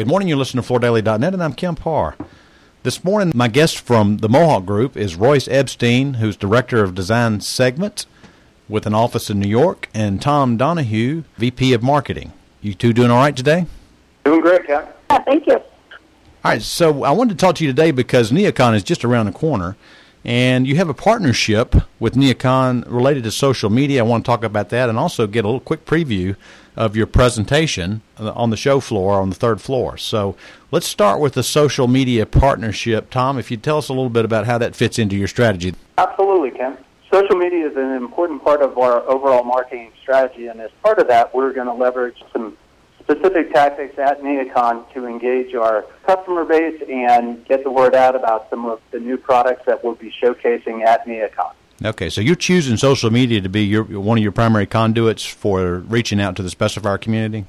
Good morning, you're listening to FloorDaily.net, and I'm Kim Parr. This morning, my guest from the Mohawk Group is Royce Epstein, who's Director of Design Segment with an office in New York, and Tom Donahue, VP of Marketing. You two doing all right today? Doing great, Ken. Yeah, thank you. All right, so I wanted to talk to you today because NeoCon is just around the corner, and you have a partnership with NeoCon related to social media. I want to talk about that and also get a little quick preview of your presentation on the show floor on the third floor. So let's start with the social media partnership. Tom, if you'd tell us a little bit about how that fits into your strategy. Absolutely, Ken. Social media is an important part of our overall marketing strategy, and as part of that, we're going to leverage some specific tactics at NeoCon to engage our customer base and get the word out about some of the new products that we'll be showcasing at NeoCon. Okay, so you're choosing social media to be one of your primary conduits for reaching out to the specifier community?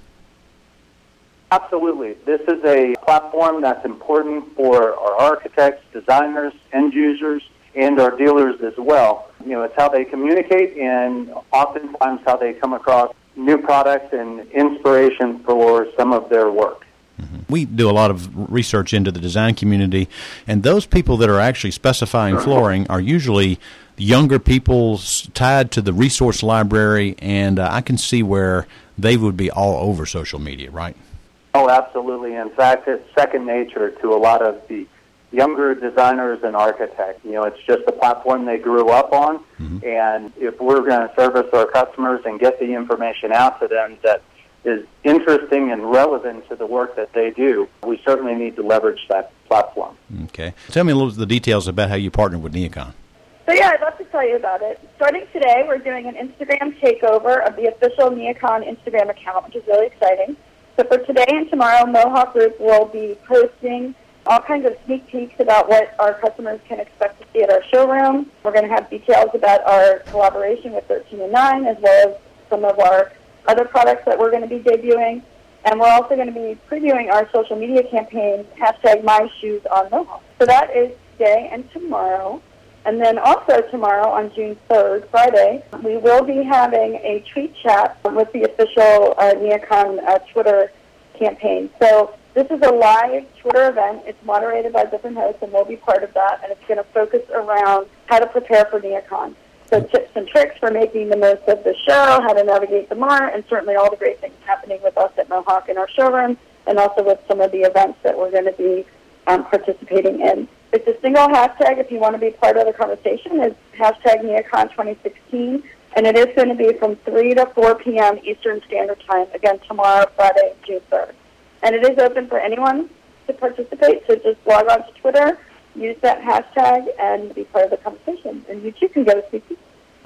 Absolutely. This is a platform that's important for our architects, designers, end users, and our dealers as well. You know, it's how they communicate and oftentimes how they come across new products and inspiration for some of their work. We do a lot of research into the design community, and those people that are actually specifying flooring are usually younger people tied to the resource library, and I can see where they would be all over social media, right? Oh, absolutely. In fact, it's second nature to a lot of the younger designers and architects. You know, it's just the platform they grew up on, and if we're going to service our customers and get the information out to them that is interesting and relevant to the work that they do, we certainly need to leverage that platform. Okay. Tell me a little of the details about how you partnered with NeoCon. So yeah, I'd love to tell you about it. Starting today, we're doing an Instagram takeover of the official NeoCon Instagram account, which is really exciting. So for today and tomorrow, Mohawk Group will be posting all kinds of sneak peeks about what our customers can expect to see at our showroom. We're going to have details about our collaboration with 13 and 9, as well as some of our other products that we're going to be debuting. And we're also going to be previewing our social media campaign, #MyShoesOnMohawk. So that is today and tomorrow. And then also tomorrow on June 3rd, Friday, we will be having a tweet chat with the official NeoCon Twitter campaign. So this is a live Twitter event. It's moderated by different hosts, and we'll be part of that. And it's going to focus around how to prepare for NeoCon. So tips and tricks for making the most of the show, how to navigate the mart, and certainly all the great things happening with us at Mohawk in our showroom, and also with some of the events that we're going to be participating in. It's a single hashtag if you want to be part of the conversation. It's #NeoCon2016, and it is going to be from 3 to 4 p.m. Eastern Standard Time, again, tomorrow, Friday, June 3rd. And it is open for anyone to participate, so just log on to Twitter, use that hashtag, and be part of the conversation. And you too can go to CP.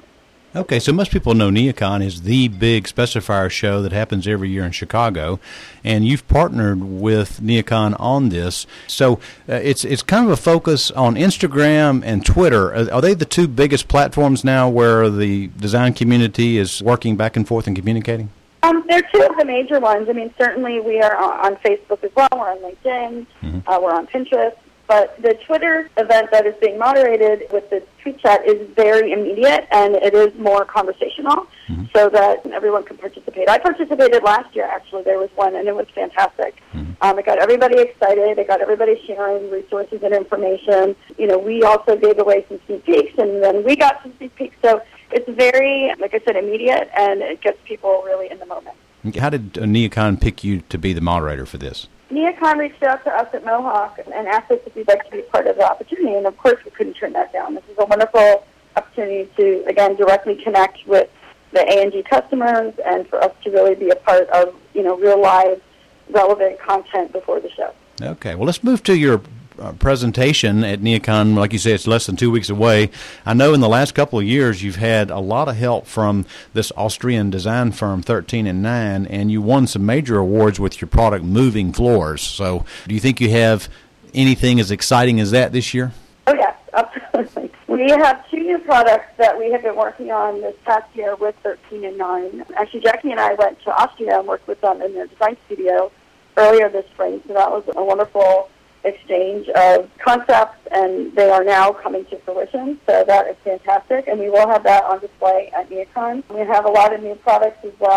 Okay, so most people know NeoCon is the big specifier show that happens every year in Chicago, and you've partnered with NeoCon on this. So it's kind of a focus on Instagram and Twitter. Are they the two biggest platforms now where the design community is working back and forth and communicating? They're two of the major ones. I mean, certainly we are on Facebook as well. We're on LinkedIn. We're on Pinterest. But the Twitter event that is being moderated with the tweet chat is very immediate, and it is more conversational so that everyone can participate. I participated last year, actually. There was one, and it was fantastic. It got everybody excited. It got everybody sharing resources and information. You know, we also gave away some sneak peeks, and then we got some sneak peeks. So it's very, like I said, immediate, and it gets people really in the moment. How did NeoCon pick you to be the moderator for this? NeoCon reached out to us at Mohawk and asked us if we'd like to be part of the opportunity, and of course we couldn't turn that down. This is a wonderful opportunity to, again, directly connect with the A&G customers and for us to really be a part of, you know, real live, relevant content before the show. Okay, well, let's move to your presentation at NeoCon. Like you say, it's less than 2 weeks away. I know in the last couple of years you've had a lot of help from this Austrian design firm 13 and 9, and you won some major awards with your product Moving Floors. So do you think you have anything as exciting as that this year? Oh, yes, absolutely. We have 2 new products that we have been working on this past year with 13 and 9. Actually, Jackie and I went to Austria and worked with them in their design studio earlier this spring, so that was a wonderful exchange of concepts, and they are now coming to fruition, so that is fantastic, and we will have that on display at NeoCon. We have a lot of new products as well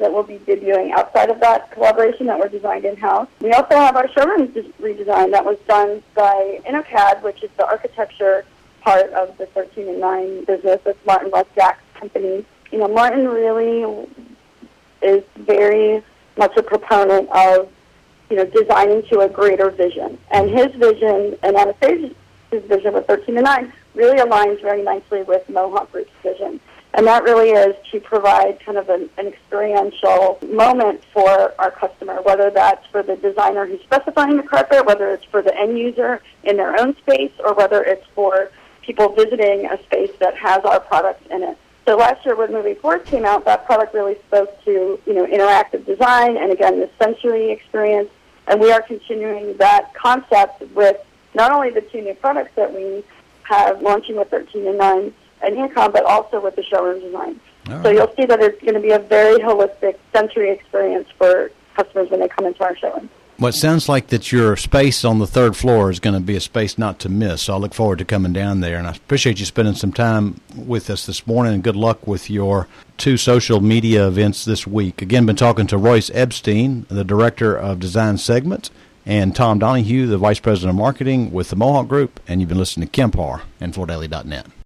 that we'll be debuting outside of that collaboration that were designed in-house. We also have our showrooms redesign that was done by InnoCAD, which is the architecture part of the 13 and 9 business. It's Martin Lesjak's company. You know, Martin really is very much a proponent of, you know, designing to a greater vision. And his vision, and Anastasia's vision with 13 and 9, really aligns very nicely with Mohawk Group's vision. And that really is to provide kind of an experiential moment for our customer, whether that's for the designer who's specifying the carpet, whether it's for the end user in their own space, or whether it's for people visiting a space that has our products in it. So last year when Movie Force came out, that product really spoke to, you know, interactive design and, again, the sensory experience. And we are continuing that concept with not only the 2 new products that we have launching with 13 and 9 and NeoCon, but also with the showroom design. So you'll see that it's going to be a very holistic sensory experience for customers when they come into our showroom. Well, it sounds like that your space on the 3rd floor is going to be a space not to miss. So I look forward to coming down there. And I appreciate you spending some time with us this morning, and good luck with your 2 social media events this week. Again, been talking to Royce Epstein, the Director of Design Segment, and Tom Donahue, the Vice President of Marketing with the Mohawk Group. And you've been listening to Kemp Harr and FloorDaily.net.